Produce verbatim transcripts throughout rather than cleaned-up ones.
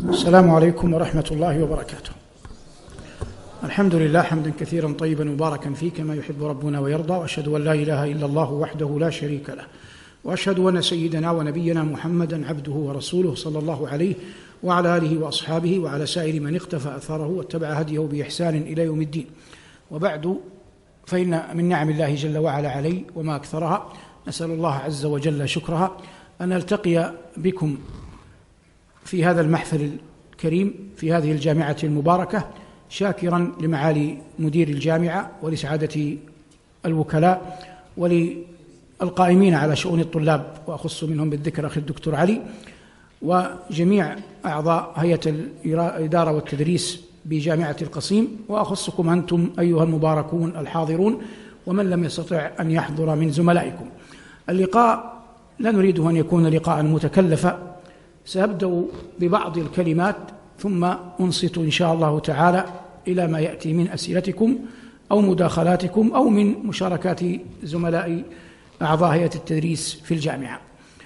السلام عليكم ورحمة الله وبركاته. الحمد لله حمدا كثيرا طيبا مباركا فيه كما يحب ربنا ويرضى، وأشهد أن لا إله إلا الله وحده لا شريك له، وأشهد أن سيدنا ونبينا محمدا عبده ورسوله صلى الله عليه وعلى آله وأصحابه وعلى سائر من اقتفى أثره واتبع هديه بإحسان إلى يوم الدين. وبعد، فإن من نعم الله جل وعلا علي وما أكثرها، نسأل الله عز وجل شكرها، أن نلتقي بكم في هذا المحفل الكريم في هذه الجامعة المباركة، شاكرا لمعالي مدير الجامعة ولسعادة الوكلاء وللقائمين على شؤون الطلاب، وأخص منهم بالذكر أخي الدكتور علي، وجميع أعضاء هيئة الإدارة والتدريس بجامعة القصيم، وأخصكم أنتم أيها المباركون الحاضرون ومن لم يستطع أن يحضر من زملائكم. اللقاء لا نريده أن يكون لقاء متكلفا، سأبدأ ببعض الكلمات ثم أنصت إن شاء الله تعالى إلى ما يأتي من أسئلتكم أو مداخلاتكم أو من مشاركات زملاء أعضاء هيئة التدريس في الجامعة.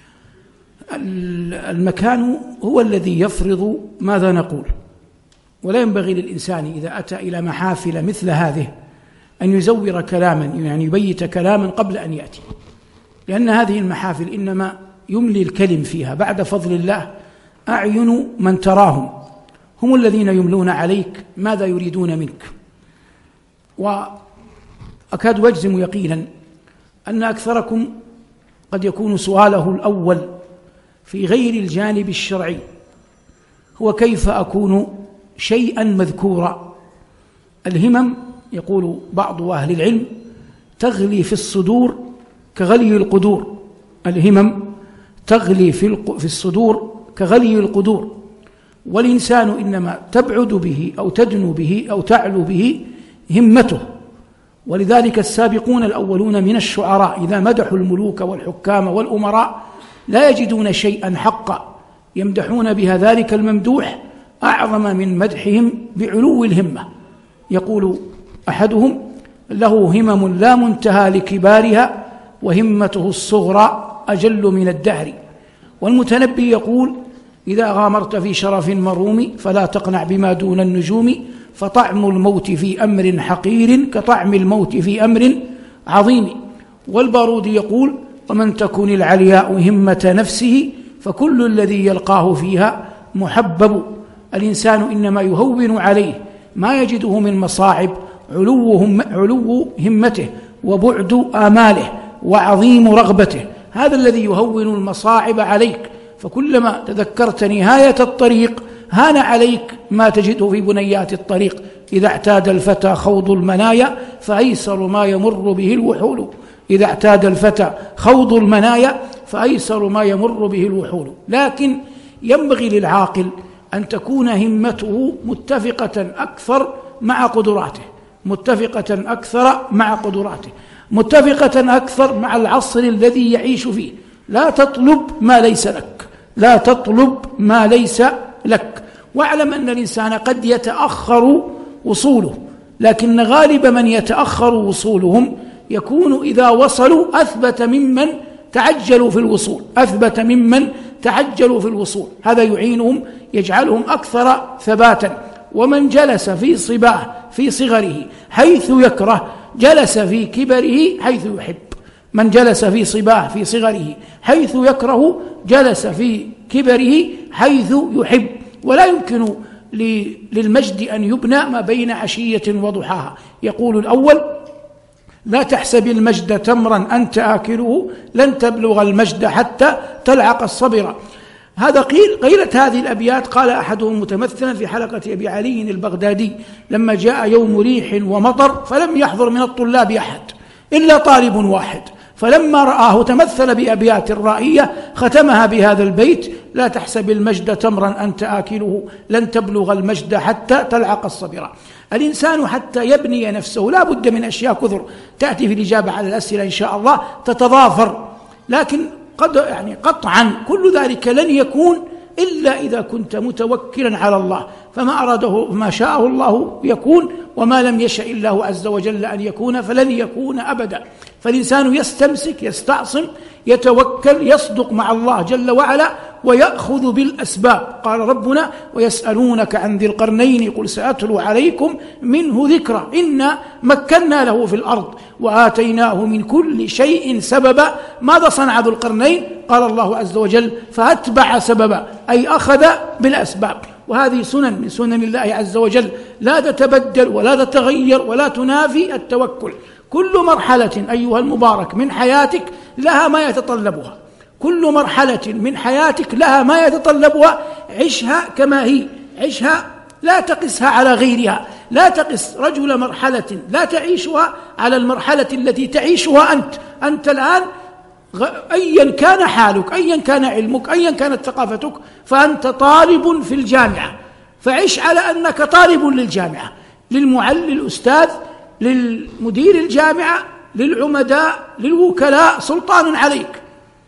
المكان هو الذي يفرض ماذا نقول، ولا ينبغي للإنسان إذا أتى إلى محافل مثل هذه أن يزور كلاما، يعني يبيت كلاما قبل أن يأتي، لأن هذه المحافل إنما يملي الكلم فيها بعد فضل الله أعين من تراهم، هم الذين يملون عليك ماذا يريدون منك. وأكاد أجزم يقينا أن أكثركم قد يكون سؤاله الأول في غير الجانب الشرعي هو كيف أكون شيئا مذكورا. الهمم، يقول بعض أهل العلم، تغلي في الصدور كغلي القدور. الهمم تغلي في الصدور كغلي القدور، والإنسان إنما تبعد به أو تدنو به أو تعلو به همته. ولذلك السابقون الأولون من الشعراء إذا مدحوا الملوك والحكام والأمراء لا يجدون شيئا حقا يمدحون بها ذلك الممدوح أعظم من مدحهم بعلو الهمة. يقول أحدهم: له همم لا منتهى لكبارها وهمته الصغرى أجل من الدهر. والمتنبي يقول: إذا غامرت في شرف مروم فلا تقنع بما دون النجوم، فطعم الموت في أمر حقير كطعم الموت في أمر عظيم. والبارود يقول: ومن تكن العلياء همة نفسه فكل الذي يلقاه فيها محبب. الإنسان إنما يهون عليه ما يجده من مصاعب علو, هم علو همته وبعد آماله وعظيم رغبته، هذا الذي يهون المصاعب عليك. فكلما تذكرت نهاية الطريق هان عليك ما تجده في بنيات الطريق. إذا اعتاد الفتى خوض المنايا فأيسر ما يمر به الوحول. إذا اعتاد الفتى خوض المنايا فأيسر ما يمر به الوحول. لكن ينبغي للعاقل أن تكون همته متفقة أكثر مع قدراته، متفقة أكثر مع قدراته، متفقة أكثر مع العصر الذي يعيش فيه. لا تطلب ما ليس لك، لا تطلب ما ليس لك. واعلم أن الإنسان قد يتأخر وصوله، لكن غالب من يتأخر وصولهم يكون إذا وصلوا أثبت ممن تعجلوا في الوصول، أثبت ممن تعجلوا في الوصول. هذا يعينهم، يجعلهم أكثر ثباتا. ومن جلس في صباه في صغره حيث يكره جلس في كبره حيث يحب. من جلس في صباه في صغره حيث يكره جلس في كبره حيث يحب. ولا يمكن للمجد أن يبنى ما بين عشية وضحاها. يقول الأول: لا تحسب المجد تمرا أنت آكله، لن تبلغ المجد حتى تلعق الصبر. هذا قيل. غيرت هذه الأبيات قال أحدهم متمثلا في حلقة أبي علي البغدادي: لما جاء يوم ريح ومطر فلم يحضر من الطلاب أحد إلا طالب واحد، فلما رآه تمثل بأبيات رائية ختمها بهذا البيت: لا تحسب المجد تمرا أنت آكله، لن تبلغ المجد حتى تلعق الصبر. الإنسان حتى يبني نفسه لا بد من أشياء كثر تأتي في الإجابة على الأسئلة إن شاء الله تتضافر، لكن قد يعني قطعا كل ذلك لن يكون إلا إذا كنت متوكلا على الله. فما أراده ما شاءه الله يكون، وما لم يشاء الله عز وجل أن يكون فلن يكون أبدا. فالإنسان يستمسك، يستعصم، يتوكل يصدق مع الله جل وعلا ويأخذ بالأسباب. قال ربنا: ويسألونك عن ذي القرنين قل سأتلو عليكم منه ذكرا إنا مكنا له في الأرض وآتيناه من كل شيء سببا. ماذا صنع ذو القرنين؟ قال الله عز وجل: فأتبع سببا، أي أخذ بالأسباب. وهذه سنن من سنن الله عز وجل لا تتبدل ولا تتغير ولا تنافي التوكل. كل مرحلة أيها المبارك من حياتك لها ما يتطلبها، كل مرحلة من حياتك لها ما يتطلبها. عشها كما هي، عشها لا تقسها على غيرها، لا تقس رجل مرحلة لا تعيشها على المرحلة التي تعيشها أنت. أنت الآن أيا كان حالك، أيا كان علمك، أيا كانت ثقافتك، فأنت طالب في الجامعة، فعش على أنك طالب للجامعة، للمعلم، للأستاذ، للمدير الجامعة، للعمداء، للوكلاء، سلطان عليك.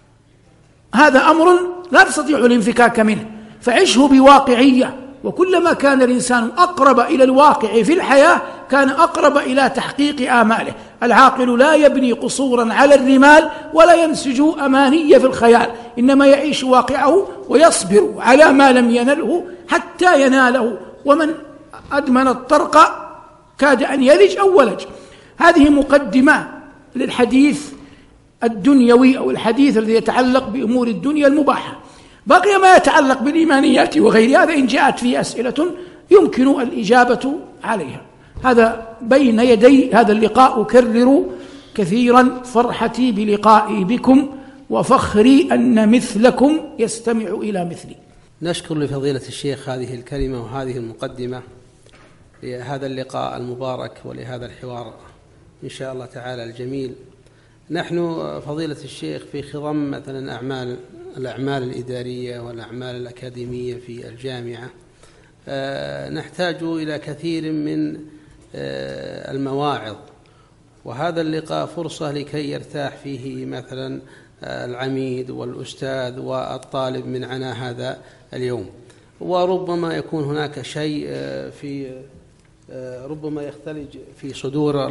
هذا أمر لا تستطيع الانفكاك منه، فعشه بواقعية. وكلما كان الإنسان أقرب إلى الواقع في الحياة كان أقرب إلى تحقيق آماله. العاقل لا يبني قصورا على الرمال ولا ينسج أماني في الخيال، إنما يعيش واقعه ويصبر على ما لم ينله حتى يناله. ومن أدمن الطرق كاد أن يلج أو ولج. هذه مقدمة للحديث الدنيوي أو الحديث الذي يتعلق بأمور الدنيا المباحة. بقي ما يتعلق بالإيمانيات وغير هذا إن جاءت فيه أسئلة يمكن الإجابة عليها. هذا بين يدي هذا اللقاء أكرر كثيرا فرحتي بلقائي بكم وفخري أن مثلكم يستمع إلى مثلي. نشكر لفضيلة الشيخ هذه الكلمة وهذه المقدمة لهذا اللقاء المبارك ولهذا الحوار إن شاء الله تعالى الجميل. نحن فضيلة الشيخ في خضم مثلا أعمال الأعمال الإدارية والأعمال الأكاديمية في الجامعة نحتاج إلى كثير من المواعظ، وهذا اللقاء فرصة لكي يرتاح فيه مثلا العميد والأستاذ والطالب من عناء هذا اليوم. وربما يكون هناك شيء في ربما يختلج في صدور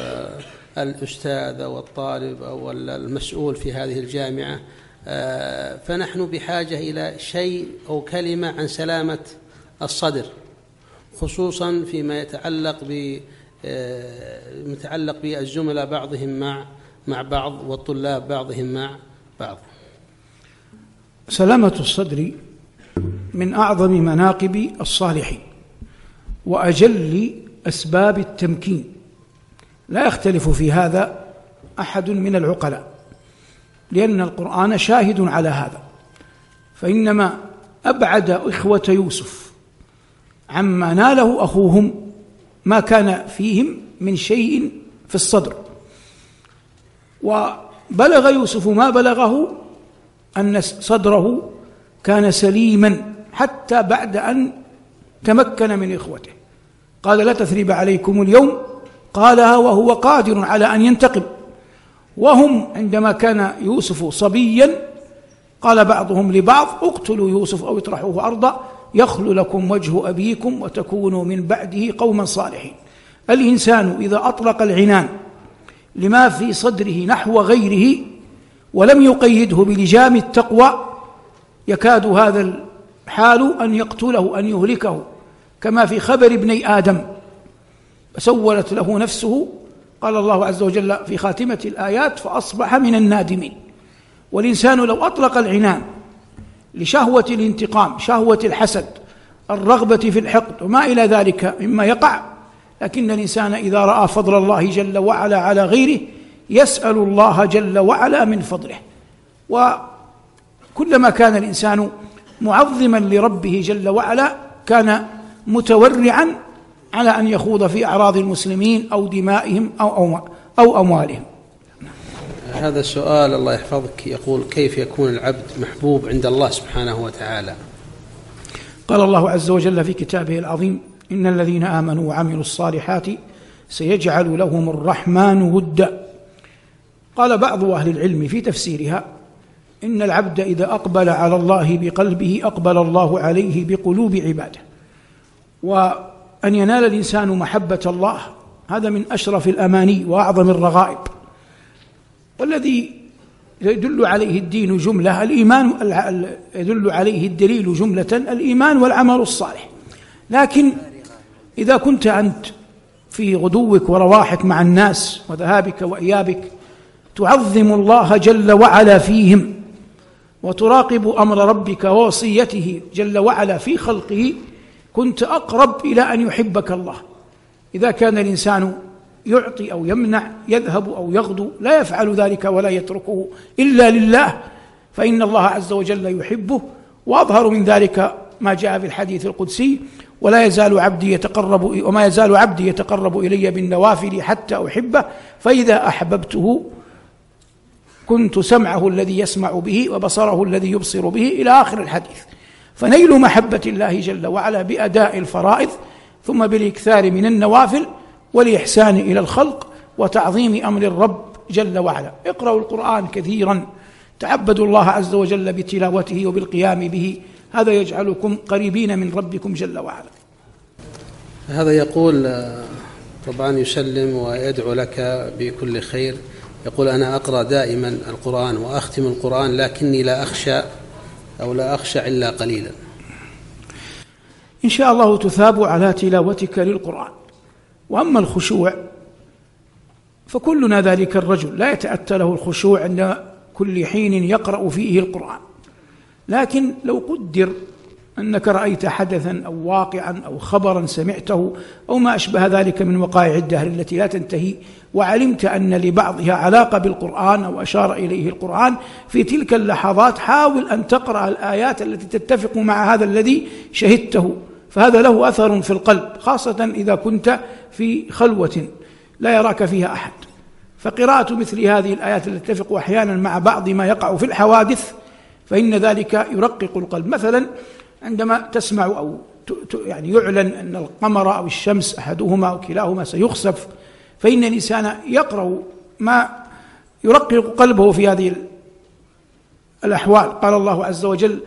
الأستاذ أو الطالب أو المسؤول في هذه الجامعة، فنحن بحاجة إلى شيء أو كلمة عن سلامة الصدر، خصوصا فيما يتعلق ب متعلق بالزملاء بعضهم مع مع بعض والطلاب بعضهم مع بعض. سلامة الصدر من أعظم مناقب الصالحين وأجل أسباب التمكين، لا يختلف في هذا أحد من العقلاء، لأن القرآن شاهد على هذا. فإنما أبعد إخوة يوسف عما ناله أخوهم ما كان فيهم من شيء في الصدر. وبلغ يوسف ما بلغه أن صدره كان سليما حتى بعد أن تمكن من إخوته. قال: لا تثريب عليكم اليوم، قالها وهو قادر على أن ينتقم. وهم عندما كان يوسف صبيا قال بعضهم لبعض: اقتلوا يوسف أو اطرحوه أرضا يخل لكم وجه أبيكم وتكونوا من بعده قوما صالحين. الإنسان إذا أطلق العنان لما في صدره نحو غيره ولم يقيده بلجام التقوى يكاد هذا الحال أن يقتله، أن يهلكه، كما في خبر ابني آدم سولت له نفسه. قال الله عز وجل في خاتمة الآيات: فأصبح من النادمين. والإنسان لو أطلق العنان لشهوة الانتقام، شهوة الحسد، الرغبة في الحقد وما إلى ذلك مما يقع، لكن الإنسان إذا رأى فضل الله جل وعلا على غيره يسأل الله جل وعلا من فضله. وكلما كان الإنسان معظما لربه جل وعلا كان متورعا على أن يخوض في أعراض المسلمين أو دمائهم أو, أو أموالهم. هذا السؤال الله يحفظك يقول: كيف يكون العبد محبوب عند الله سبحانه وتعالى؟ قال الله عز وجل في كتابه العظيم: إن الذين آمنوا وعملوا الصالحات سيجعل لهم الرحمن ودا. قال بعض أهل العلم في تفسيرها: إن العبد إذا أقبل على الله بقلبه أقبل الله عليه بقلوب عباده. وأن ينال الإنسان محبة الله هذا من أشرف الأماني وأعظم الرغائب. والذي يدل عليه الدين جملة الإيمان يدل عليه الدليل جملة الإيمان والعمل الصالح. لكن إذا كنت أنت في غدوك ورواحك مع الناس وذهابك وإيابك تعظم الله جل وعلا فيهم وتراقب أمر ربك ووصيته جل وعلا في خلقه، كنت أقرب إلى أن يحبك الله. إذا كان الإنسان يعطي أو يمنع، يذهب أو يغدو، لا يفعل ذلك ولا يتركه إلا لله، فإن الله عز وجل يحبه. وأظهر من ذلك ما جاء في الحديث القدسي: ولا يزال عبدي يتقرب وما يزال عبدي يتقرب إلي بالنوافل حتى أحبه، فإذا أحببته كنت سمعه الذي يسمع به وبصره الذي يبصر به، إلى آخر الحديث. فنيل محبة الله جل وعلا بأداء الفرائض، ثم بالإكثار من النوافل، والإحسان إلى الخلق، وتعظيم أمر الرب جل وعلا. اقرأوا القرآن كثيرا، تعبدوا الله عز وجل بتلاوته وبالقيام به، هذا يجعلكم قريبين من ربكم جل وعلا. هذا يقول طبعا يسلم ويدعو لك بكل خير، يقول: أنا أقرأ دائما القرآن وأختم القرآن، لكني لا أخشى أو لا أخشى إلا قليلا. إن شاء الله تثاب على تلاوتك للقرآن. وأما الخشوع فكلنا ذلك الرجل لا يتأتى له الخشوع عند كل حين يقرأ فيه القرآن، لكن لو قدر أنك رأيت حدثا أو واقعا أو خبرا سمعته أو ما أشبه ذلك من وقائع الدهر التي لا تنتهي، وعلمت أن لبعضها علاقة بالقرآن أو أشار إليه القرآن، في تلك اللحظات حاول أن تقرأ الآيات التي تتفق مع هذا الذي شهدته، فهذا له أثر في القلب، خاصة إذا كنت في خلوة لا يراك فيها أحد. فقراءة مثل هذه الآيات التي تتفق أحيانا مع بعض ما يقع في الحوادث فإن ذلك يرقق القلب. مثلا عندما تسمع أو يعني يعلن أن القمر أو الشمس أحدهما أو كلاهما سيخسف، فإن الإنسان يقرأ ما يرقق قلبه في هذه الأحوال. قال الله عز وجل: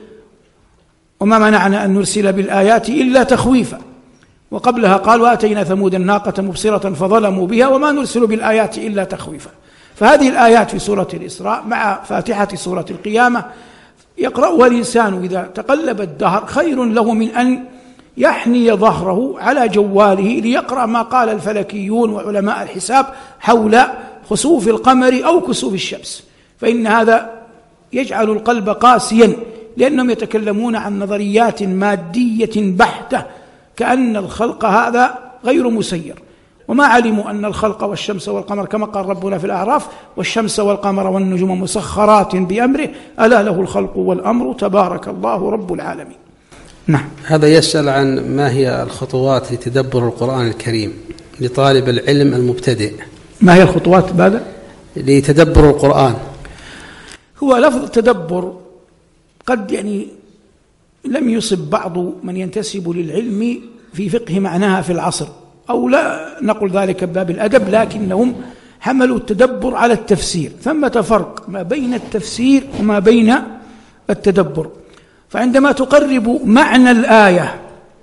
وما منعنا أن نرسل بالآيات إلا تخويفا. وقبلها قال: وآتينا ثمود الناقة مبصرة فظلموا بها وما نرسل بالآيات إلا تخويفا. فهذه الآيات في سورة الإسراء مع فاتحة سورة القيامة يقرأها الإنسان إذا تقلب الدهر خير له من أن يحني ظهره على جواله ليقرأ ما قال الفلكيون وعلماء الحساب حول خسوف القمر أو كسوف الشمس، فإن هذا يجعل القلب قاسيا، لأنهم يتكلمون عن نظريات مادية بحتة كأن الخلق هذا غير مسير، وما علموا أن الخلق والشمس والقمر كما قال ربنا في الأعراف: والشمس والقمر والنجوم مسخرات بأمره ألا له الخلق والأمر تبارك الله رب العالمين. نعم. هذا يسأل عن ما هي الخطوات لتدبر القرآن الكريم لطالب العلم المبتدئ. ما هي الخطوات بعد لتدبر القرآن؟ هو لفظ تدبر قد يعني لم يصب بعض من ينتسب للعلم في فقه معناها في العصر، أو لا نقول ذلك بباب الأدب، لكنهم حملوا التدبر على التفسير. ثمة فرق ما بين التفسير وما بين التدبر. فعندما تقرب معنى الآية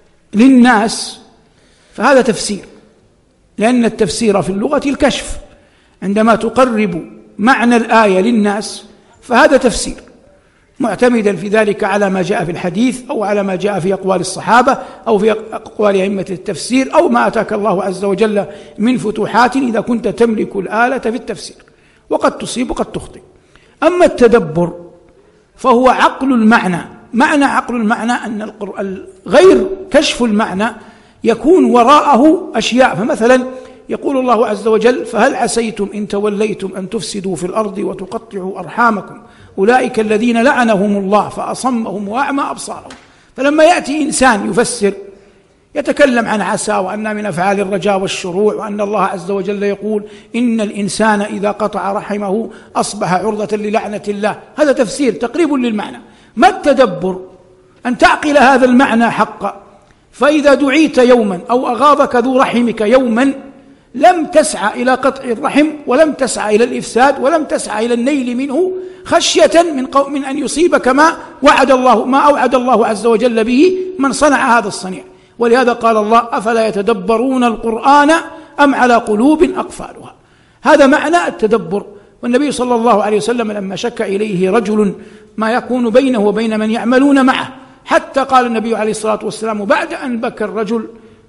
للناس فهذا تفسير، لأن التفسير في اللغة الكشف. عندما تقرب معنى الآية للناس فهذا تفسير، معتمدا في ذلك على ما جاء في الحديث أو على ما جاء في أقوال الصحابة أو في أقوال أئمة التفسير أو ما أتاك الله عز وجل من فتوحات إذا كنت تملك الآلة في التفسير، وقد تصيب وقد تخطئ. أما التدبر فهو عقل المعنى. معنى عقل المعنى أن القرآن غير كشف المعنى يكون وراءه أشياء. فمثلا يقول الله عز وجل: فهل عسيتم إن توليتم أن تفسدوا في الأرض وتقطعوا أرحامكم أولئك الذين لعنهم الله فأصمهم وأعمى أبصارهم. فلما يأتي إنسان يفسر يتكلم عن عسى وأنها من أفعال الرجاء والشروع، وأن الله عز وجل يقول: إن الإنسان إذا قطع رحمه أصبح عرضة للعنة الله، هذا تفسير تقريب للمعنى. ما التدبر؟ أن تعقل هذا المعنى حقا، فإذا دعيت يوما أو أغاظك ذو رحمك يوما لم تسعى إلى قطع الرحم ولم تسعى إلى الإفساد ولم تسعى إلى النيل منه خشية من, من أن يصيبك ما وعد الله ما أوعد الله عز وجل به من صنع هذا الصنيع. ولهذا قال الله: أفلا يتدبرون القرآن أم على قلوب أقفالها. هذا معنى التدبر. والنبي صلى الله عليه وسلم لما شك إليه رجل ما يكون بينه وبين من يعملون معه، حتى قال النبي عليه الصلاة والسلام بعد أن بكى الرجل: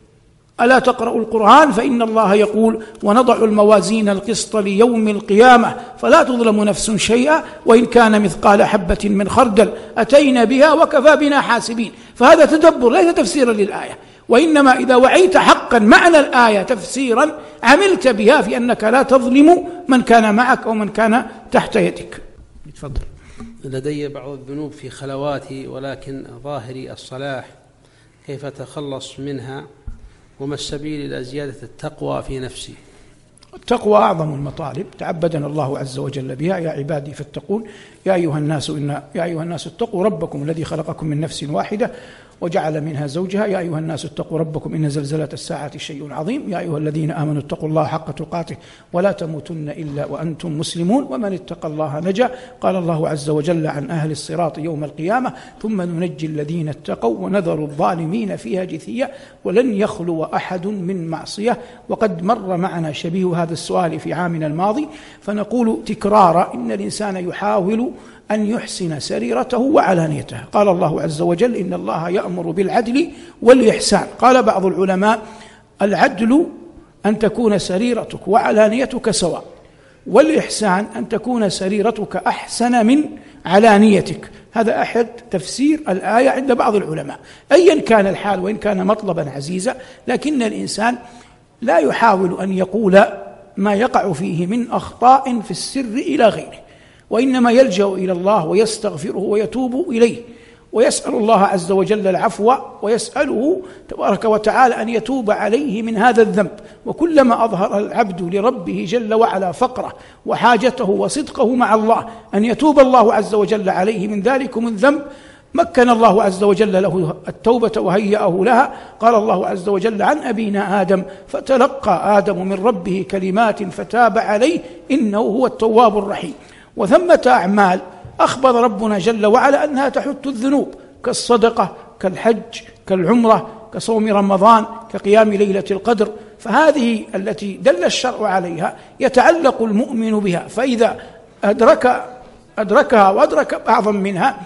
ألا تقرأ القرآن فإن الله يقول: ونضع الموازين القسط ليوم القيامة فلا تظلم نفس شيئا وإن كان مثقال حبة من خردل أتينا بها وكفى بنا حاسبين. فهذا تدبر ليس تفسيرا للآية، وإنما إذا وعيت حقا معنى الآية تفسيرا عملت بها في أنك لا تظلم من كان معك أو من كان تحت يدك. تفضل. لدي بعض الذنوب في خلواتي ولكن ظاهري الصلاح، كيف أتخلص منها وما السبيل إلى زيادة التقوى في نفسي؟ التقوى أعظم المطالب، تعبدنا الله عز وجل بها: يا عبادي فاتقون يا أيها الناس إن يا أيها الناس اتقوا ربكم الذي خلقكم من نفس واحدة وجعل منها زوجها يا أيها الناس اتقوا ربكم إن زلزلة الساعة شيء عظيم يا أيها الذين آمنوا اتقوا الله حق تقاته ولا تموتن إلا وأنتم مسلمون ومن اتقى الله نجا. قال الله عز وجل عن أهل الصراط يوم القيامة: ثم ننجي الذين اتقوا ونذر الظالمين فيها جثيا ولن يخلو أحد من معصية. وقد مر معنا شبيه هذا السؤال في عامنا الماضي، فنقول تكرارا: إن الإنسان يحاول أن يحسن سريرته وعلانيته. قال الله عز وجل: إن الله يأمر بالعدل والإحسان. قال بعض العلماء: العدل أن تكون سريرتك وعلانيتك سواء، والإحسان أن تكون سريرتك أحسن من علانيتك. هذا أحد تفسير الآية عند بعض العلماء. أيا كان الحال وإن كان مطلبا عزيزا، لكن الإنسان لا يحاول أن يقول ما يقع فيه من أخطاء في السر إلى غيره، وإنما يلجأ إلى الله ويستغفره ويتوب إليه ويسأل الله عز وجل العفو، ويسأله تبارك وتعالى أن يتوب عليه من هذا الذنب. وكلما أظهر العبد لربه جل وعلا فقره وحاجته وصدقه مع الله أن يتوب الله عز وجل عليه من ذلكم الذنب، مكن الله عز وجل له التوبة وهيأه لها. قال الله عز وجل عن أبينا آدم: فتلقى آدم من ربه كلمات فتاب عليه إنه هو التواب الرحيم. وثمة أعمال أخبر ربنا جل وعلا أنها تحت الذنوب، كالصدقة، كالحج، كالعمرة، كصوم رمضان، كقيام ليلة القدر. فهذه التي دل الشرع عليها يتعلق المؤمن بها، فإذا أدرك أدركها وأدرك بعضا منها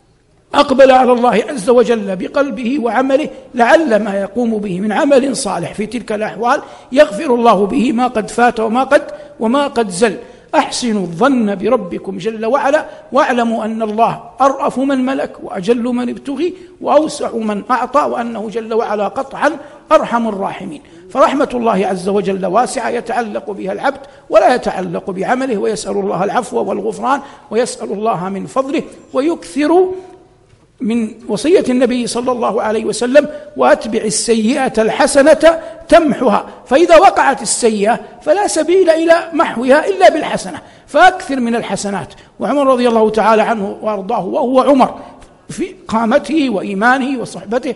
أقبل على الله عز وجل بقلبه وعمله، لعل ما يقوم به من عمل صالح في تلك الأحوال يغفر الله به ما قد فات وما قد وما قد زل. أحسنوا الظن بربكم جل وعلا واعلموا أن الله أرأف من ملك وأجل من ابتغي وأوسع من أعطى، وأنه جل وعلا قطعا أرحم الراحمين. فرحمة الله عز وجل واسعة يتعلق بها العبد ولا يتعلق بعمله، ويسأل الله العفو والغفران ويسأل الله من فضله، ويكثر من وصية النبي صلى الله عليه وسلم: وأتبع السيئة الحسنة تمحها. فإذا وقعت السيئة فلا سبيل إلى محوها إلا بالحسنة، فأكثر من الحسنات. وعمر رضي الله تعالى عنه وأرضاه، وهو عمر في قامته وإيمانه وصحبته،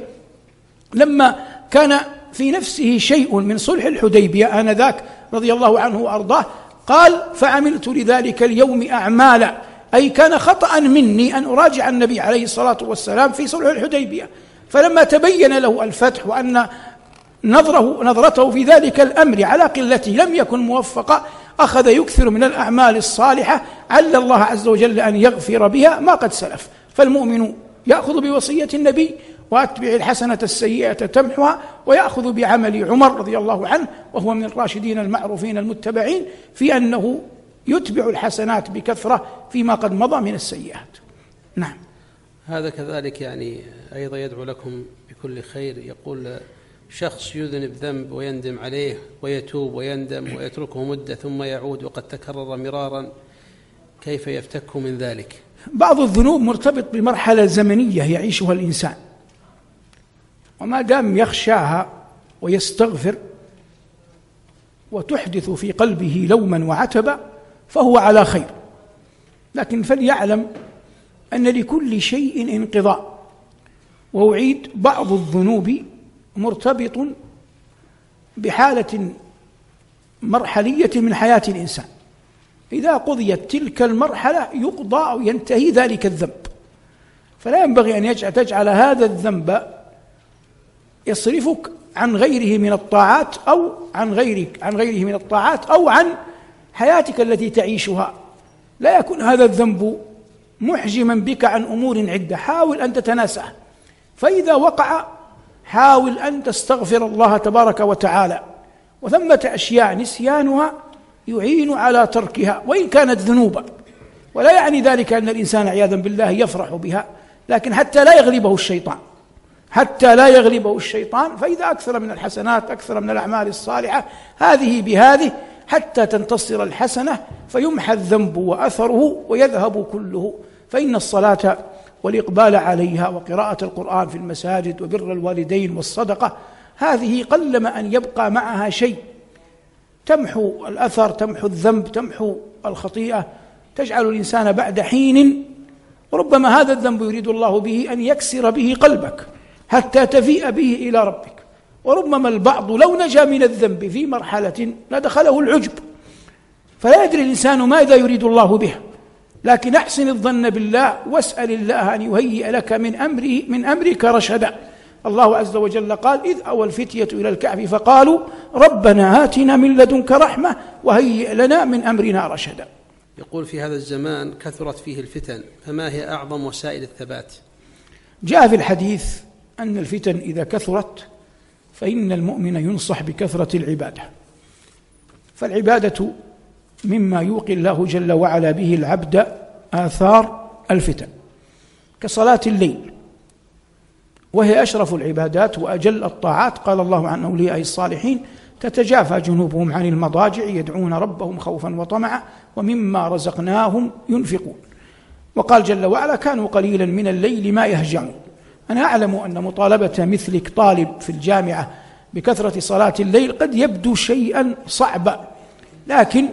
لما كان في نفسه شيء من صلح الحديبية آنذاك رضي الله عنه وأرضاه، قال: فعملت لذلك اليوم أعمالا، أي كان خطأ مني أن أراجع النبي عليه الصلاة والسلام في صلح الحديبية. فلما تبين له الفتح وأن نظره نظرته في ذلك الأمر على قلته لم يكن موفقا، أخذ يكثر من الأعمال الصالحة عل الله عز وجل أن يغفر بها ما قد سلف. فالمؤمن يأخذ بوصية النبي: وأتبع الحسنة السيئة تمحها، ويأخذ بعمل عمر رضي الله عنه، وهو من الراشدين المعروفين المتبعين في أنه يتبع الحسنات بكثرة فيما قد مضى من السيئات. نعم. هذا كذلك يعني أيضا يدعو لكم بكل خير. يقول: شخص يذنب ذنب ويندم عليه ويتوب ويندم ويتركه مدة ثم يعود وقد تكرر مرارا، كيف يفتك من ذلك؟ بعض الذنوب مرتبط بمرحلة زمنية يعيشها الإنسان، وما دام يخشاها ويستغفر وتحدث في قلبه لوما وعتبا فهو على خير. لكن فليعلم أن لكل شيء انقضاء. وأعيد: بعض الذنوب مرتبط بحالة مرحلية من حياة الإنسان، إذا قضيت تلك المرحلة يقضى أو ينتهي ذلك الذنب. فلا ينبغي أن يجعل تجعل هذا الذنب يصرفك عن غيره من الطاعات أو عن غيرك عن غيره من الطاعات أو عن حياتك التي تعيشها. لا يكون هذا الذنب محجما بك عن أمور عدة، حاول أن تتناساه، فإذا وقع حاول أن تستغفر الله تبارك وتعالى. وثمة أشياء نسيانها يعين على تركها وإن كانت ذنوبا، ولا يعني ذلك أن الإنسان عياذا بالله يفرح بها، لكن حتى لا يغلبه الشيطان، حتى لا يغلبه الشيطان، فإذا أكثر من الحسنات، أكثر من الأعمال الصالحة، هذه بهذه حتى تنتصر الحسنة فيمحى الذنب وأثره ويذهب كله. فإن الصلاة والإقبال عليها وقراءة القرآن في المساجد وبر الوالدين والصدقة، هذه قلما أن يبقى معها شيء، تمحو الأثر، تمحو الذنب، تمحو الخطيئة، تجعل الإنسان بعد حين، وربما هذا الذنب يريد الله به أن يكسر به قلبك حتى تفيء به إلى ربك. وربما البعض لو نجا من الذنب في مرحلة لدخله العجب، فلا يدري الإنسان ماذا يريد الله به، لكن أحسن الظن بالله واسأل الله أن يهيئ لك من أمره من أمرك رشدا. الله عز وجل قال: إذ أوى الفتية إلى الكهف فقالوا ربنا آتنا من لدنك رحمة وهيئ لنا من أمرنا رشدا. يقول: في هذا الزمان كثرت فيه الفتن، فما هي أعظم وسائل الثبات؟ جاء في الحديث أن الفتن إذا كثرت فإن المؤمن ينصح بكثرة العبادة، فالعبادة مما يوقي الله جل وعلا به العبد آثار الفتن، كصلاة الليل، وهي أشرف العبادات وأجل الطاعات. قال الله عن أولياء الصالحين: تتجافى جنوبهم عن المضاجع يدعون ربهم خوفا وطمعا ومما رزقناهم ينفقون. وقال جل وعلا: كانوا قليلا من الليل ما يهجعون. أنا أعلم أن مطالبة مثلك طالب في الجامعة بكثرة صلاة الليل قد يبدو شيئا صعبا، لكن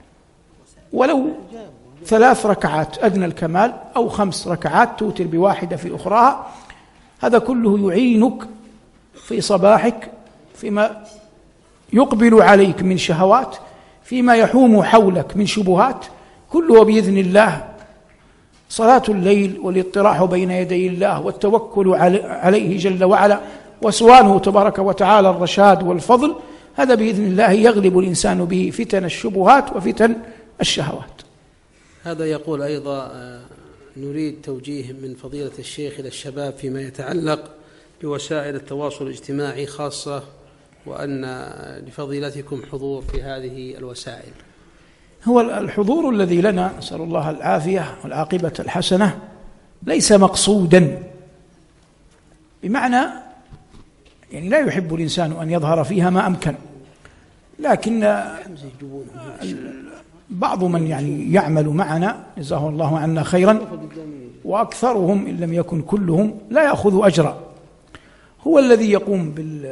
ولو ثلاث ركعات أدنى الكمال أو خمس ركعات توتر بواحدة في أخراها، هذا كله يعينك في صباحك فيما يقبل عليك من شهوات، فيما يحوم حولك من شبهات، كله بإذن الله. صلاة الليل والاطراح بين يدي الله والتوكل عليه جل وعلا وسؤاله تبارك وتعالى الرشاد والفضل، هذا بإذن الله يغلب الإنسان به فتن الشبهات وفتن الشهوات. هذا يقول أيضا: نريد توجيه من فضيلة الشيخ إلى الشباب فيما يتعلق بوسائل التواصل الاجتماعي خاصة، وأن لفضيلتكم حضور في هذه الوسائل. هو الحضور الذي لنا، نسأل الله العافية والعاقبة الحسنة، ليس مقصودا، بمعنى يعني لا يحب الإنسان أن يظهر فيها ما أمكن، لكن بعض من يعني يعمل معنا جزاه الله عنا خيرا، وأكثرهم إن لم يكن كلهم لا يأخذ أجرا، هو الذي يقوم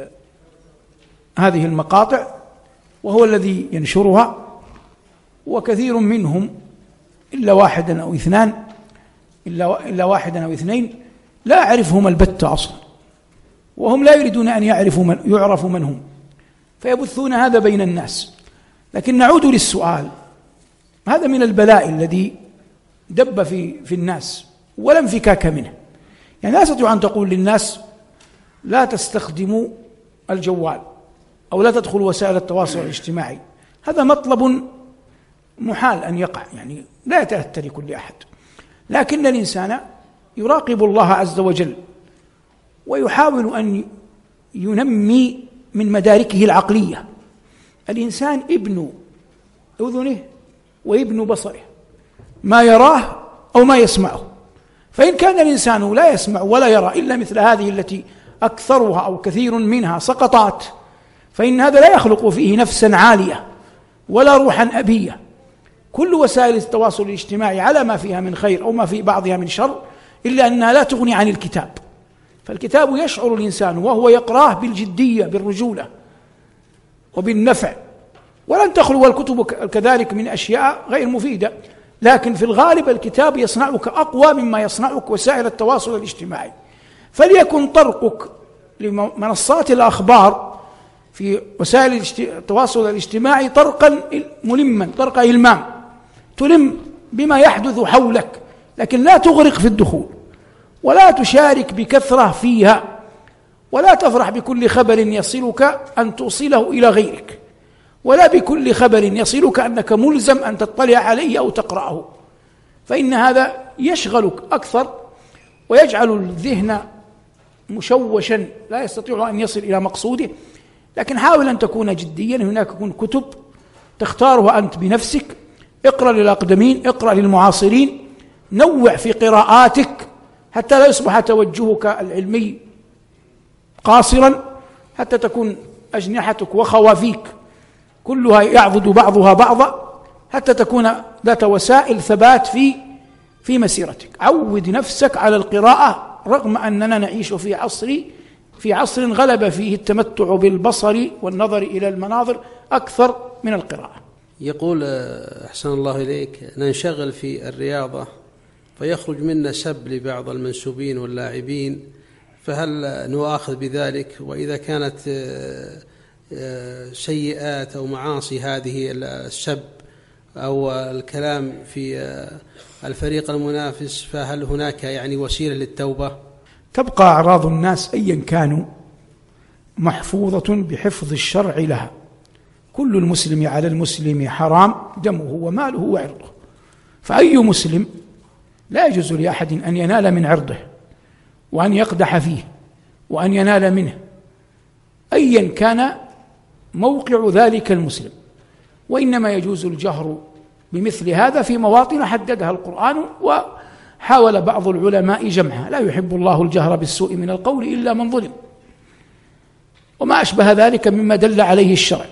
بهذه المقاطع وهو الذي ينشرها، وكثير منهم إلا واحدا أو اثنان إلا, إلا واحدا أو اثنين لا أعرفهم البتة أصلا، وهم لا يريدون أن يعرفوا من يعرفوا من هم، فيبثون هذا بين الناس. لكن نعود للسؤال، هذا من البلاء الذي دب في في الناس ولا انفكاك منه. يعني لا تستطيع أن تقول للناس لا تستخدموا الجوال أو لا تدخلوا وسائل التواصل الاجتماعي، هذا مطلب محال أن يقع، يعني لا يتأتى لكل أحد، لكن الإنسان يراقب الله عز وجل ويحاول أن ينمي من مداركه العقلية. الإنسان ابن أذنه وابن بصره، ما يراه أو ما يسمعه، فإن كان الإنسان لا يسمع ولا يرى إلا مثل هذه التي أكثرها أو كثير منها سقطات، فإن هذا لا يخلق فيه نفسا عالية ولا روحا أبية. كل وسائل التواصل الاجتماعي على ما فيها من خير أو ما في بعضها من شر، إلا أنها لا تغني عن الكتاب، فالكتاب يشعر الإنسان وهو يقراه بالجدية بالرجولة وبالنفع، ولن تخلو الكتب كذلك من أشياء غير مفيدة، لكن في الغالب الكتاب يصنعك أقوى مما يصنعك وسائل التواصل الاجتماعي. فليكن طرقك لمنصات الأخبار في وسائل التواصل الاجتماعي طرقا ملما، طرق إلمام، تلم بما يحدث حولك، لكن لا تغرق في الدخول، ولا تشارك بكثرة فيها، ولا تفرح بكل خبر يصلك أن توصله إلى غيرك، ولا بكل خبر يصلك أنك ملزم أن تطلع عليه أو تقرأه. فإن هذا يشغلك أكثر ويجعل الذهن مشوشا لا يستطيع أن يصل إلى مقصوده. لكن حاول أن تكون جديا. هناك يكون كتب تختارها أنت بنفسك، اقرأ للأقدمين، اقرأ للمعاصرين، نوع في قراءاتك حتى لا يصبح توجهك العلمي قاصرا، حتى تكون أجنحتك وخوافيك كلها يعضد بعضها بعضا، حتى تكون ذات وسائل ثبات في في مسيرتك. عود نفسك على القراءة، رغم أننا نعيش في عصر في عصر غلب فيه التمتع بالبصر والنظر إلى المناظر أكثر من القراءة. يقول أحسن الله إليك: ننشغل في الرياضة فيخرج منا سب لبعض المنسوبين واللاعبين، فهل نؤاخذ بذلك؟ وإذا كانت سيئات أو معاصي هذه السب أو الكلام في الفريق المنافس، فهل هناك يعني وسيلة للتوبة؟ تبقى أعراض الناس أيا كانوا محفوظة بحفظ الشرع لها. كل المسلم على المسلم حرام دمه وماله وعرضه، فأي مسلم لا يجوز لأحد أن ينال من عرضه وأن يقدح فيه وأن ينال منه أيا كان موقع ذلك المسلم. وإنما يجوز الجهر بمثل هذا في مواطن حددها القرآن، وحاول بعض العلماء جمعها: لا يحب الله الجهر بالسوء من القول إلا من ظلم، وما أشبه ذلك مما دل عليه الشرع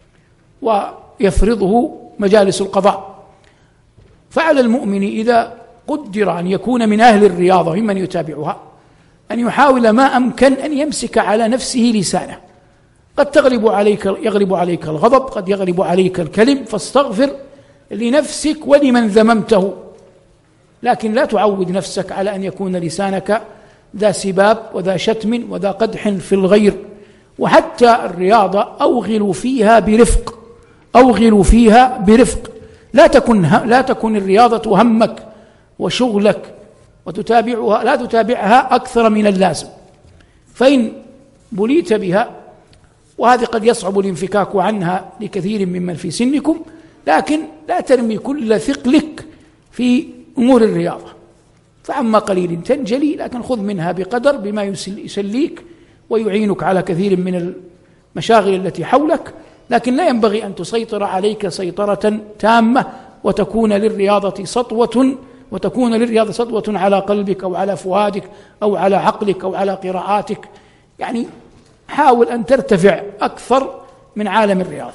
ويفرضه مجالس القضاء. فعلى المؤمن إذا قدر أن يكون من أهل الرياضة ممن يتابعها أن يحاول ما أمكن أن يمسك على نفسه لسانه. قد تغلب عليك يغلب عليك الغضب، قد يغلب عليك الكلم، فاستغفر لنفسك ولمن ذممته، لكن لا تعود نفسك على أن يكون لسانك ذا سباب وذا شتم وذا قدح في الغير. وحتى الرياضة أوغلوا فيها برفق، أوغلوا فيها برفق. لا تكن لا تكن الرياضة همك وشغلك وتتابعها، لا تتابعها أكثر من اللازم، فإن بليت بها، وهذه قد يصعب الانفكاك عنها لكثير ممن في سنكم، لكن لا ترمي كل ثقلك في أمور الرياضة، فعما قليل تنجلي، لكن خذ منها بقدر بما يسليك ويعينك على كثير من المشاغل التي حولك. لكن لا ينبغي أن تسيطر عليك سيطرة تامة وتكون للرياضة سطوة وتكون للرياضة سطوة على قلبك أو على فؤادك أو على عقلك أو على قراءاتك. يعني حاول أن ترتفع أكثر من عالم الرياضة.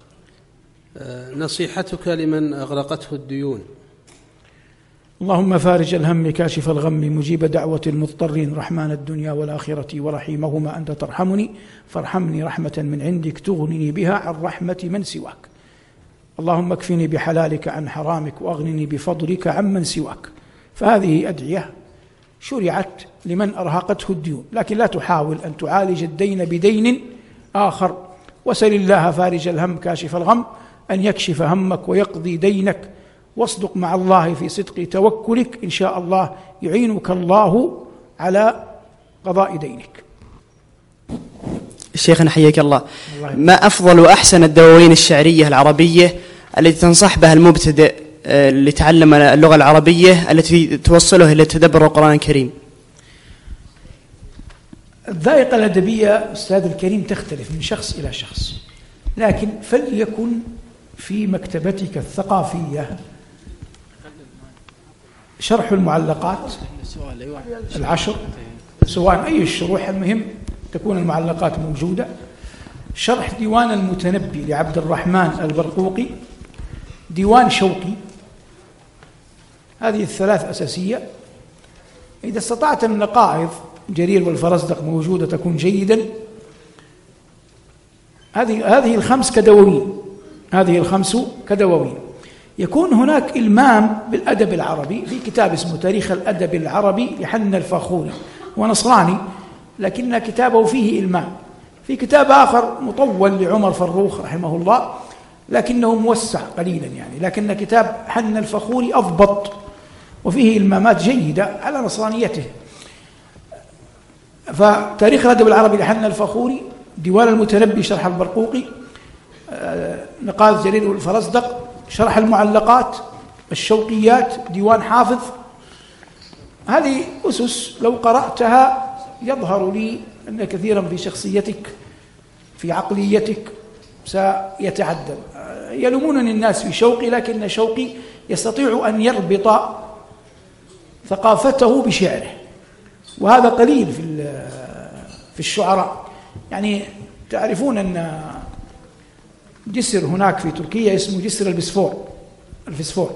نصيحتك لمن أغرقته الديون؟ اللهم فارج الهم كاشف الغم مجيب دعوة المضطرين رحمن الدنيا والآخرة ورحيمهما أنت ترحمني فارحمني رحمة من عندك تغنني بها عن رحمة من سواك. اللهم اكفني بحلالك عن حرامك وأغنني بفضلك عمن سواك. فهذه أدعية شرعت لمن أرهقته الديون، لكن لا تحاول أن تعالج الدين بدين آخر. وسل الله فارج الهم كاشف الغم أن يكشف همك ويقضي دينك، واصدق مع الله في صدق توكلك، إن شاء الله يعينك الله على قضاء دينك. شيخنا حياك الله، ما أفضل وأحسن الدواوين الشعرية العربية التي تنصح بها المبتدئ لتعلم اللغة العربية التي توصله إلى تدبر القرآن الكريم؟ الذائقة الأدبية أستاذ الكريم تختلف من شخص إلى شخص، لكن فليكن في مكتبتك الثقافية شرح المعلقات العشر، سواء أي الشروح، المهم تكون المعلقات موجودة. شرح ديوان المتنبي لعبد الرحمن البرقوقي، ديوان شوقي، هذه الثلاث أساسية. إذا استطعت النقائض جرير والفرزدق موجودة تكون جيدا. هذه هذه الخمس كدواوين، هذه الخمس كدواوين. يكون هناك إلمام بالأدب العربي في كتاب اسمه تاريخ الأدب العربي لحنا الفاخوري، ونصراني لكن كتابه فيه إلمام. في كتاب آخر مطول لعمر فروخ رحمه الله لكنه موسع قليلا يعني، لكن كتاب حنا الفاخوري أضبط وفيه إلمامات جيدة على نصرانيته. فتاريخ الأدب العربي لحنا الفاخوري، ديوان المتنبي شرح البرقوقي، نقاط جرير والفرزدق شرح المعلقات، الشوقيات ديوان حافظ. هذه أسس لو قرأتها يظهر لي أن كثيرا في شخصيتك في عقليتك سيتعدل. يلومونني الناس في شوقي، لكن شوقي يستطيع أن يربط ثقافته بشعره، وهذا قليل في في الشعراء. يعني تعرفون أن جسر هناك في تركيا اسمه جسر البسفور الفسفور،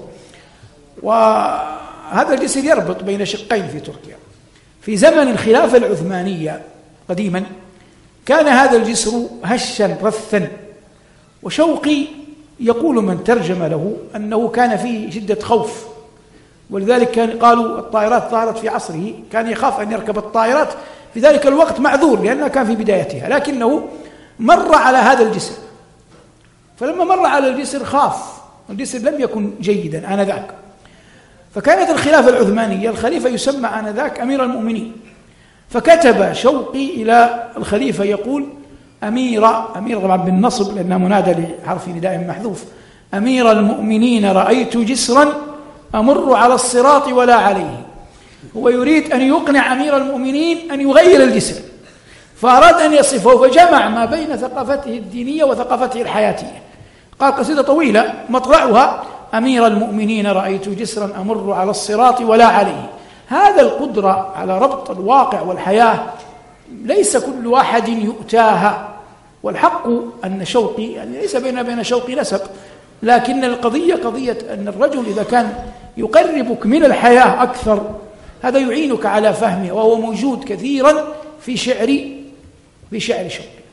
وهذا الجسر يربط بين شقين في تركيا. في زمن الخلافة العثمانية قديما كان هذا الجسر هشا رثا، وشوقي يقول من ترجم له أنه كان فيه شدة خوف، ولذلك كان قالوا الطائرات ظهرت في عصره، كان يخاف أن يركب الطائرات في ذلك الوقت، معذور لأنها كان في بدايتها، لكنه مر على هذا الجسر، فلما مر على الجسر خاف، الجسر لم يكن جيدا آنذاك. فكانت الخلافة العثمانية الخليفة يسمى آنذاك أمير المؤمنين، فكتب شوقي إلى الخليفة يقول: أمير أمير طبعا بالنصب لأنه منادى لحرف نداء محذوف، أمير المؤمنين رأيت جسرا أمر على الصراط ولا عليه. هو يريد أن يقنع أمير المؤمنين أن يغير الجسر، فأراد أن يصفه، فجمع ما بين ثقافته الدينية وثقافته الحياتية. قال قصيدة طويلة مطلعها: أمير المؤمنين رأيت جسرا أمر على الصراط ولا عليه. هذا القدرة على ربط الواقع والحياة ليس كل واحد يؤتاها، والحق أن شوقي يعني ليس بين بين شوقي نسب، لكن القضية قضية أن الرجل إذا كان يقربك من الحياة أكثر هذا يعينك على فهمه، وهو موجود كثيرا في شعر في شعر شوقي.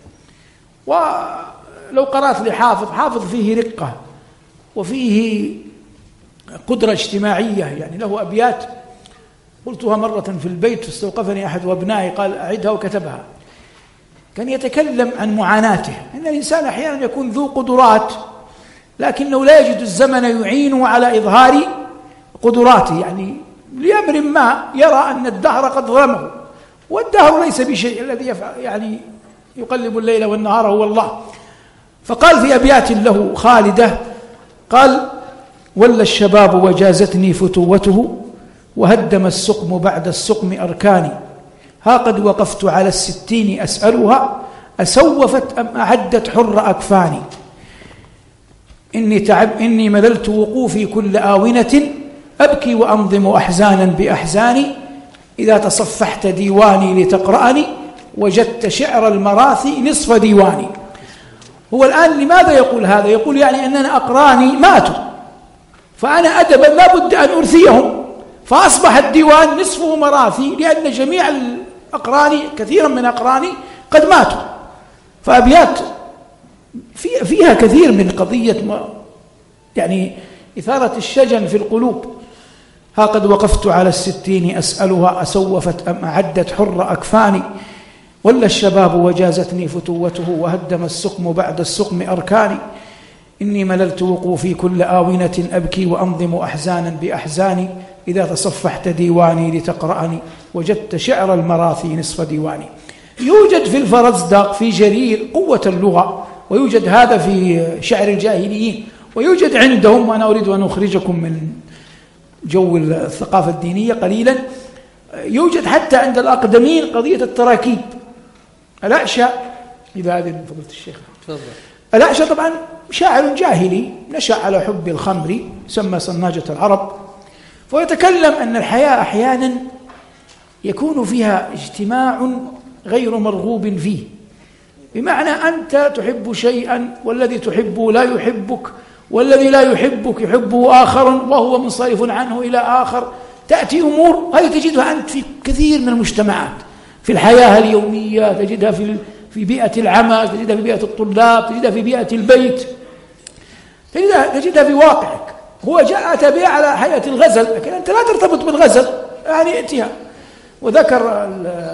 ولو قرأت لحافظ، حافظ فيه رقة وفيه قدرة اجتماعية، يعني له أبيات قلتها مرة في البيت فاستوقفني أحد أبنائي قال أعدها وكتبها. كان يتكلم عن معاناته، أن الإنسان أحيانا يكون ذو قدرات لكنه لا يجد الزمن يعينه على إظهار قدراته، يعني لأمر ما يرى أن الدهر قد ظلمه، والدهر ليس بشيء، الذي يفعل يعني يقلب الليل والنهار هو الله. فقال في أبيات له خالدة، قال: ولا الشباب وجازتني فتوته وهدم السقم بعد السقم أركاني، ها قد وقفت على الستين أسألها أسوفت أم أعدت حر أكفاني، إني, تعب إني مللت وقوفي كل آونة أبكي وأنظم أحزانا بأحزاني، إذا تصفحت ديواني لتقرأني وجدت شعر المراثي نصف ديواني. هو الآن لماذا يقول هذا؟ يقول يعني أننا أقراني ماتوا، فأنا أدبا لا بد أن أرثيهم، فأصبح الديوان نصفه مراثي، لأن جميع الأقراني كثيرا من أقراني قد ماتوا. فأبيات فيها كثير من قضية يعني إثارة الشجن في القلوب. ها قد وقفت على الستين أسألها أسوفت أم أعدت حر أكفاني، ولا الشباب وجازتني فتوته وهدم السقم بعد السقم أركاني، إني مللت وقوفي كل آونة أبكي وأنظم أحزانا بأحزاني، إذا تصفحت ديواني لتقرأني وجدت شعر المراثي نصف ديواني. يوجد في الفرزدق في جرير قوة اللغة، ويوجد هذا في شعر الجاهليين، ويوجد عندهم، وأنا أريد أن أخرجكم من جو الثقافة الدينية قليلا، يوجد حتى عند الأقدمين قضية التراكيب. الأعشى إذا هذه فضيلة الشيخ تفضل. الأعشى طبعا شاعر جاهلي نشأ على حب الخمر، سمى صناجة العرب، ويتكلم أن الحياة أحيانا يكون فيها اجتماع غير مرغوب فيه، بمعنى أنت تحب شيئا والذي تحبه لا يحبك، والذي لا يحبك يحبه آخر وهو منصرف عنه إلى آخر. تأتي أمور هذه تجدها أنت في كثير من المجتمعات، في الحياة اليومية، تجدها في في بيئة العمل، تجدها في بيئة الطلاب، تجدها في بيئة البيت، تجدها, تجدها في واقعك. هو جاء أتى بها على هيئة الغزل، لكن أنت لا ترتبط بالغزل، يعني ائتها. وذكر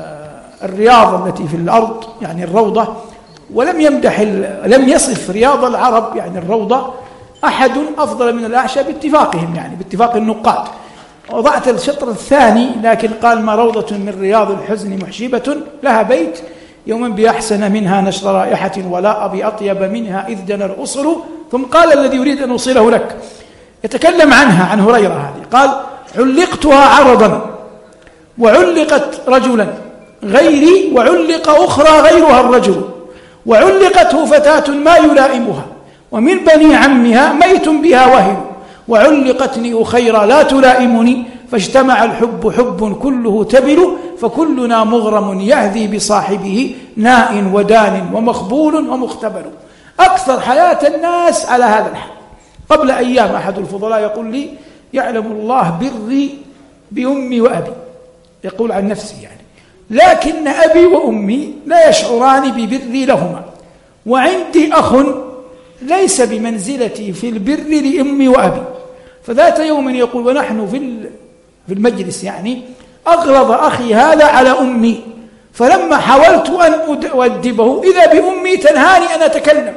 الرياض التي في الأرض يعني الروضة، ولم يمدح لم يصف رياض العرب يعني الروضة أحد أفضل من الأعشى باتفاقهم، يعني باتفاق النقاد. وضعت الشطر الثاني لكن قال: ما روضة من رياض الحزن محجبة لها بيت يوما بأحسن منها نشر رائحة ولا أبي أطيب منها إذ دنا الأصل. ثم قال الذي يريد أن أوصله لك: يتكلم عنها عن هريرة هذه، قال: علقتها عرضا وعلقت رجلا غيري وعلق أخرى غيرها الرجل، وعلقته فتاة ما يلائمها، ومن بني عمها ميت بها وهن، وعلقتني أخيرا لا تلائمني، فاجتمع الحب حب كله تبل، فكلنا مغرم يهذي بصاحبه، ناء ودان ومخبول ومختبل. أكثر حياة الناس على هذا الحال. قبل أيام أحد الفضلاء يقول لي: يعلم الله بري بأمي وأبي، يقول عن نفسي يعني، لكن أبي وأمي لا يشعران ببري لهما، وعندي أخ ليس بمنزلتي في البر لأمي وأبي. فذات يوم يقول ونحن في المجلس يعني أغلظ أخي هذا على أمي، فلما حاولت أن أؤدبه إذا بأمي تنهاني أن أتكلم.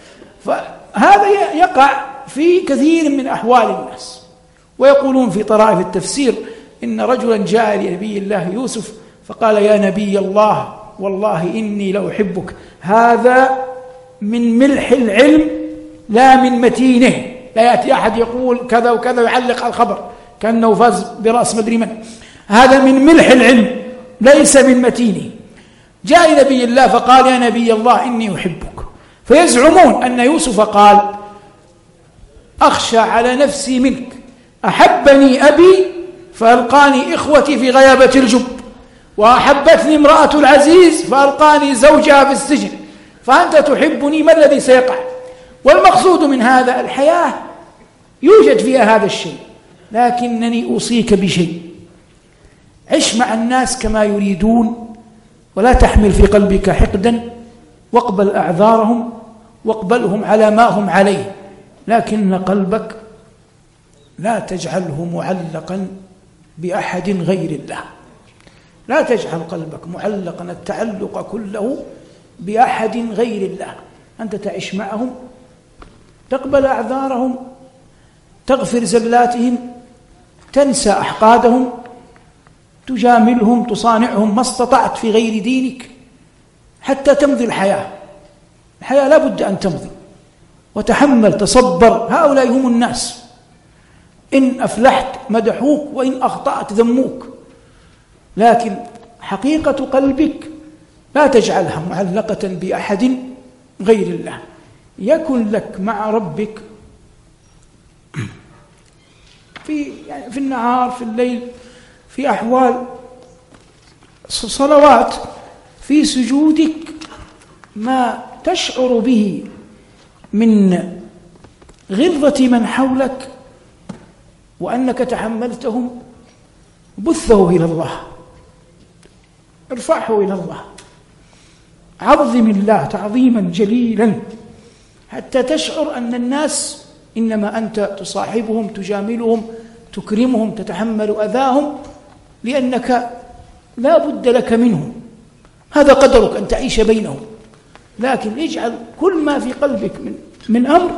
فهذا يقع في كثير من أحوال الناس. ويقولون في طرائف التفسير إن رجلا جاء لنبي الله يوسف فقال: يا نبي الله والله إني لأحبك. هذا من ملح العلم لا من متينه. لا يأتي أحد يقول كذا وكذا ويعلق على الخبر كأنه فاز برأس مدري من. هذا من ملح العلم ليس من متينه. جاء نبي الله فقال: يا نبي الله إني أحبك. فيزعمون أن يوسف قال: أخشى على نفسي منك، أحبني أبي فألقاني إخوتي في غيابة الجب، وأحبتني امرأة العزيز فألقاني زوجها في السجن، فأنت تحبني، ما الذي سيقع؟ والمقصود من هذا الحياة يوجد فيها هذا الشيء، لكنني أوصيك بشيء: عش مع الناس كما يريدون، ولا تحمل في قلبك حقدا، واقبل أعذارهم واقبلهم على ما هم عليه، لكن قلبك لا تجعله معلقا بأحد غير الله. لا تجعل قلبك معلقا التعلق كله بأحد غير الله. أنت تعيش معهم، تقبل أعذارهم، تغفر زلاتهم، تنسى أحقادهم، تجاملهم، تصانعهم ما استطعت في غير دينك حتى تمضي الحياة. الحياة لا بد أن تمضي، وتحمل، تصبر. هؤلاء هم الناس، إن أفلحت مدحوك وإن أخطأت ذموك، لكن حقيقة قلبك لا تجعلها معلقة بأحد غير الله. يكن لك مع ربك في يعني في النهار، في الليل، في أحوال صلوات، في سجودك ما تشعر به من غلظة من حولك، وأنك تحملتهم. بثه إلى الله، ارفعه إلى الله، عظم الله تعظيما جليلا حتى تشعر أن الناس إنما أنت تصاحبهم، تجاملهم، تكرمهم، تتحمل أذاهم، لأنك لا بد لك منهم. هذا قدرك أن تعيش بينهم، لكن اجعل كل ما في قلبك من, من أمر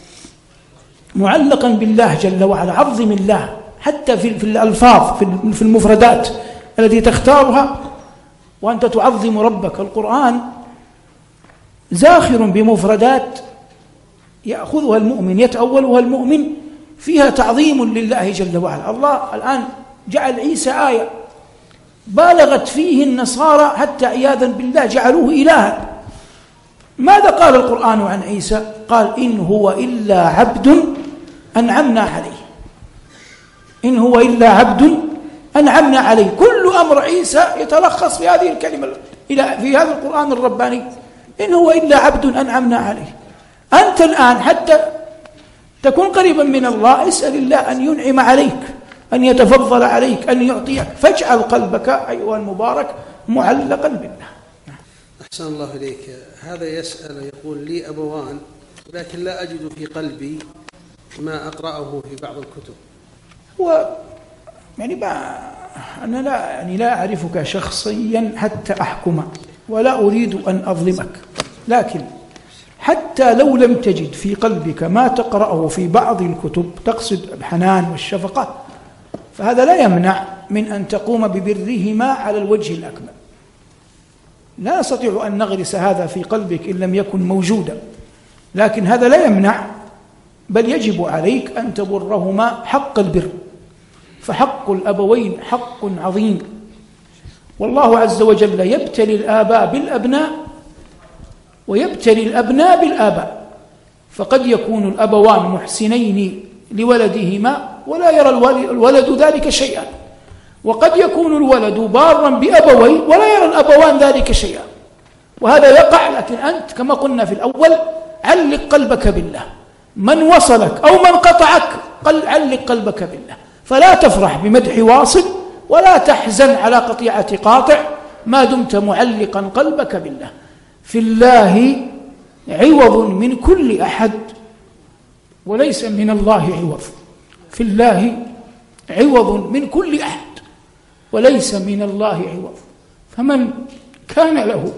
معلقا بالله جل وعلا. عظم الله حتى في, في الألفاظ، في المفردات التي تختارها، وأنت تعظم ربك. القرآن زاخر بمفردات يأخذها المؤمن، يتأولها المؤمن، فيها تعظيم لله جل وعلا. الله الآن جعل عيسى آية بالغت فيه النصارى حتى عياذا بالله جعلوه إلها. ماذا قال القرآن عن عيسى؟ قال: إن هو إلا عبد أنعمنا عليه. إن هو إلا عبد أنعمنا عليه. كل أمر عيسى يتلخص في هذه الكلمة، في هذا القرآن الرباني: إن هو إلا عبد أنعمنا عليه. أنت الآن حتى تكون قريبا من الله اسأل الله أن ينعم عليك، أن يتفضل عليك، أن يعطيك، فاجعل قلبك أيها المبارك معلقا بالله. أحسن الله إليك. هذا يسأل يقول: لي أبوان ولكن لا أجد في قلبي ما أقرأه في بعض الكتب. هو يعني ما أنا لا يعني لا أعرفك شخصيا حتى أحكم، ولا أريد أن أظلمك، لكن حتى لو لم تجد في قلبك ما تقرأه في بعض الكتب، تقصد الحنان والشفقة، فهذا لا يمنع من أن تقوم ببرهما على الوجه الأكمل. لا نستطيع أن نغرس هذا في قلبك إن لم يكن موجودا، لكن هذا لا يمنع بل يجب عليك أن تبرهما حق البر، فحق الأبوين حق عظيم، والله عز وجل يبتلي الآباء بالأبناء ويبتلي الأبناء بالآباء، فقد يكون الأبوان محسنين لولدهما ولا يرى الولد ذلك شيئا، وقد يكون الولد بارا بأبويه ولا يرى الأبوان ذلك شيئا، وهذا يقع. لكن أنت كما قلنا في الأول علق قلبك بالله، من وصلك أو من قطعك علق قلبك بالله، فلا تفرح بمدح واصل ولا تحزن على قطيعة قاطع ما دمت معلقا قلبك بالله. في الله عوض من كل أحد وليس من الله عوض، في الله عوض من كل أحد وليس من الله عوض، فمن كان له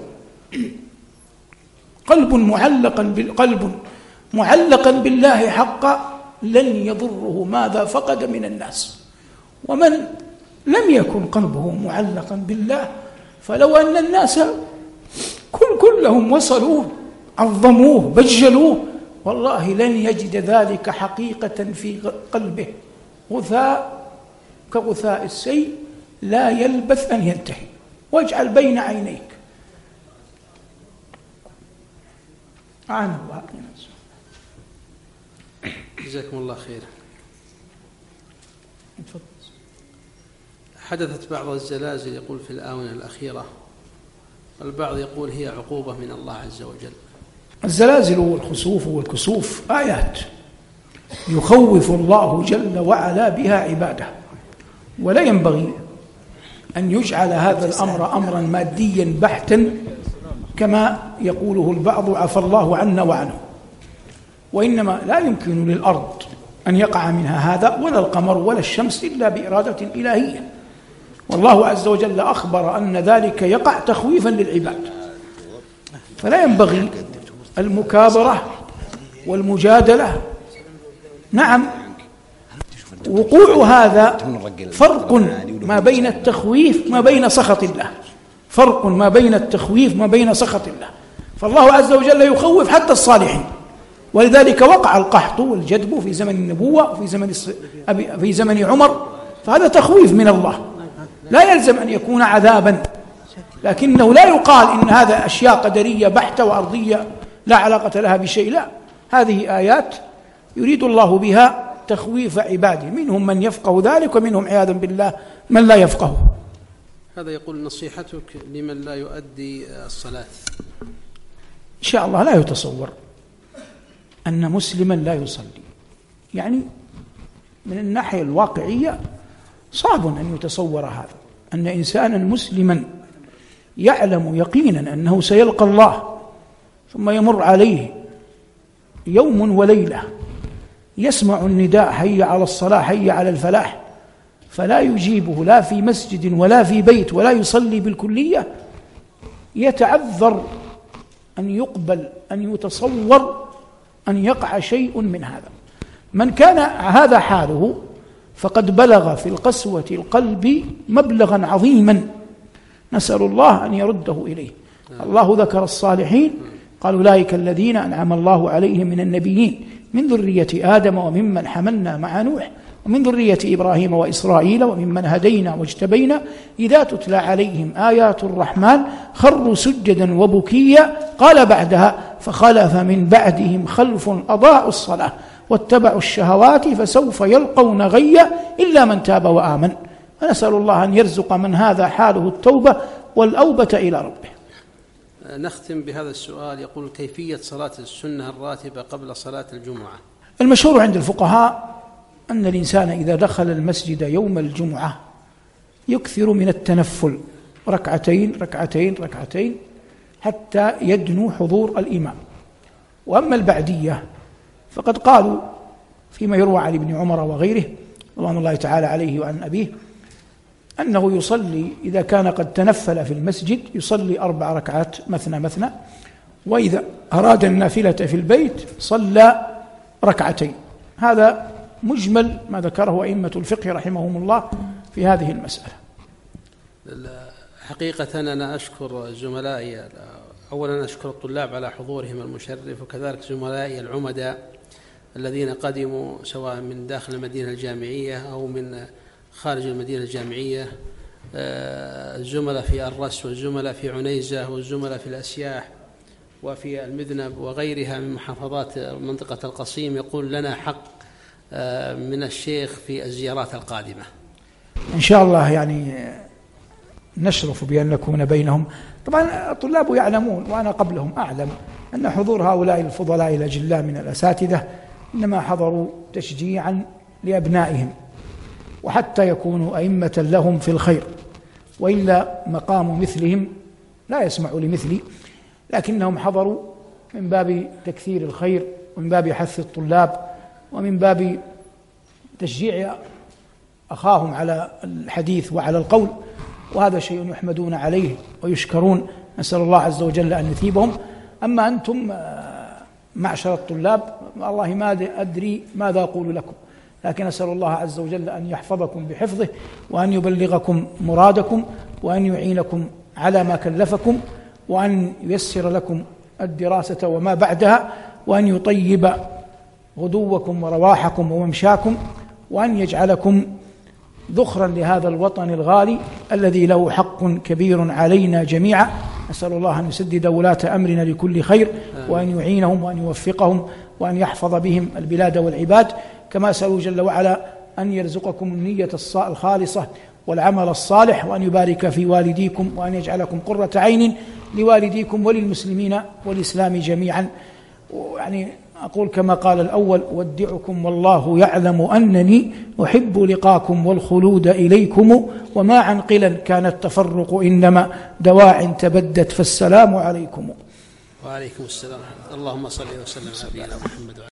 قلب معلقا بالقلب معلقا بالله حقا لن يضره ماذا فقد من الناس، ومن لم يكن قلبه معلقا بالله فلو أن الناس كل كلهم وصلوه عظموه بجلوه والله لن يجد ذلك حقيقة في قلبه، غثاء كغثاء السيل لا يلبث أن ينتهي. واجعل بين عينيك أعانه الله. جزاكم الله خير. حدثت بعض الزلازل يقول في الآونة الأخيرة، والبعض يقول هي عقوبة من الله عز وجل. الزلازل والخسوف والكسوف آيات يخوف الله جل وعلا بها عباده، ولا ينبغي أن يجعل هذا الأمر أمرا ماديا بحتا كما يقوله البعض عفى الله عنا وعنه، وإنما لا يمكن للأرض أن يقع منها هذا ولا القمر ولا الشمس إلا بإرادة إلهية، والله عز وجل أخبر أن ذلك يقع تخويفا للعباد، فلا ينبغي المكابرة والمجادلة. نعم وقوع هذا فرق ما بين التخويف ما بين سخط الله، فرق ما بين التخويف ما بين سخط الله، فالله عز وجل يخوف حتى الصالحين، ولذلك وقع القحط والجدب في زمن النبوة وفي زمن في زمن عمر، فهذا تخويف من الله لا يلزم أن يكون عذابا، لكنه لا يقال إن هذا أشياء قدرية بحتة وأرضية لا علاقة لها بشيء، لا، هذه آيات يريد الله بها تخويف عباده، منهم من يفقه ذلك ومنهم عياذا بالله من لا يفقه. هذا يقول نصيحتك لمن لا يؤدي الصلاة. إن شاء الله لا يتصور أن مسلما لا يصلي، يعني من الناحية الواقعية صعب أن يتصور هذا، أن إنسانا مسلما يعلم يقينا أنه سيلقى الله ثم يمر عليه يوم وليلة يسمع النداء حي على الصلاة حي على الفلاح فلا يجيبه لا في مسجد ولا في بيت ولا يصلي بالكلية، يتعذر أن يقبل أن يتصور أن يقع شيء من هذا. من كان هذا حاله فقد بلغ في القسوة القلب مبلغا عظيما، نسأل الله أن يرده إليه. الله ذكر الصالحين قال أولئك الذين أنعم الله عليهم من النبيين من ذرية آدم وممن حملنا مع نوح ومن ذرية إبراهيم وإسرائيل وممن هدينا واجتبينا إذا تتلى عليهم آيات الرحمن خروا سجدا وبكيا قال بعدها فخلف من بعدهم خلف أضاعوا الصلاة واتبعوا الشهوات فسوف يلقون غيا إلا من تاب وآمن. ونسأل الله أن يرزق من هذا حاله التوبة والأوبة إلى ربه. نختم بهذا السؤال، يقول كيفية صلاة السنة الراتبة قبل صلاة الجمعة؟ المشهور عند الفقهاء أن الإنسان إذا دخل المسجد يوم الجمعة يكثر من التنفل ركعتين ركعتين ركعتين حتى يدنو حضور الإمام. وأما البعدية فقد قالوا فيما يروى عن ابن عمر وغيره رضوان الله تعالى عليه وعن أبيه أنه يصلي إذا كان قد تنفل في المسجد يصلي أربع ركعات مثنى مثنى، وإذا أراد النافلة في البيت صلى ركعتين. هذا مجمل ما ذكره أئمة الفقه رحمهم الله في هذه المسألة. حقيقة أنا أشكر زملائي، أولا أشكر الطلاب على حضورهم المشرف، وكذلك زملائي العمداء الذين قدموا سواء من داخل المدينة الجامعية أو من خارج المدينة الجامعية، الزملاء في الرس والزملاء في عنيزة والزملاء في الأسياح وفي المذنب وغيرها من محافظات منطقة القصيم، يقول لنا حق من الشيخ في الزيارات القادمة. إن شاء الله يعني نشرف بأن نكون بينهم. طبعا الطلاب يعلمون وأنا قبلهم أعلم أن حضور هؤلاء الفضلاء الأجلاء من الأساتذة إنما حضروا تشجيعا لأبنائهم وحتى يكونوا أئمة لهم في الخير، وإلا مقام مثلهم لا يسمع لمثلي، لكنهم حضروا من باب تكثير الخير ومن باب حث الطلاب ومن باب تشجيع أخاهم على الحديث وعلى القول، وهذا شيء يحمدون عليه ويشكرون، نسأل الله عز وجل أن يثيبهم. أما أنتم معشر الطلاب والله ما أدري ماذا أقول لكم، لكن أسأل الله عز وجل أن يحفظكم بحفظه وأن يبلغكم مرادكم وأن يعينكم على ما كلفكم وأن ييسر لكم الدراسة وما بعدها، وأن يطيب غدوكم ورواحكم وممشاكم، وأن يجعلكم ذخرا لهذا الوطن الغالي الذي له حق كبير علينا جميعا. نسأل الله أن يسدد ولاة أمرنا لكل خير وأن يعينهم وأن يوفقهم وأن يحفظ بهم البلاد والعباد، كما أسأله جل وعلا أن يرزقكم النية الخالصة والعمل الصالح، وأن يبارك في والديكم وأن يجعلكم قرة عين لوالديكم وللمسلمين والإسلام جميعا. يعني أقول كما قال الأول: ودعكم والله يعلم أنني أحب لقاكم والخلود إليكم، وما عنقلا كان التفرق إنما دواع تبدت، فالسلام عليكم. وعليكم السلام. اللهم صل وسلم على نبينا محمد.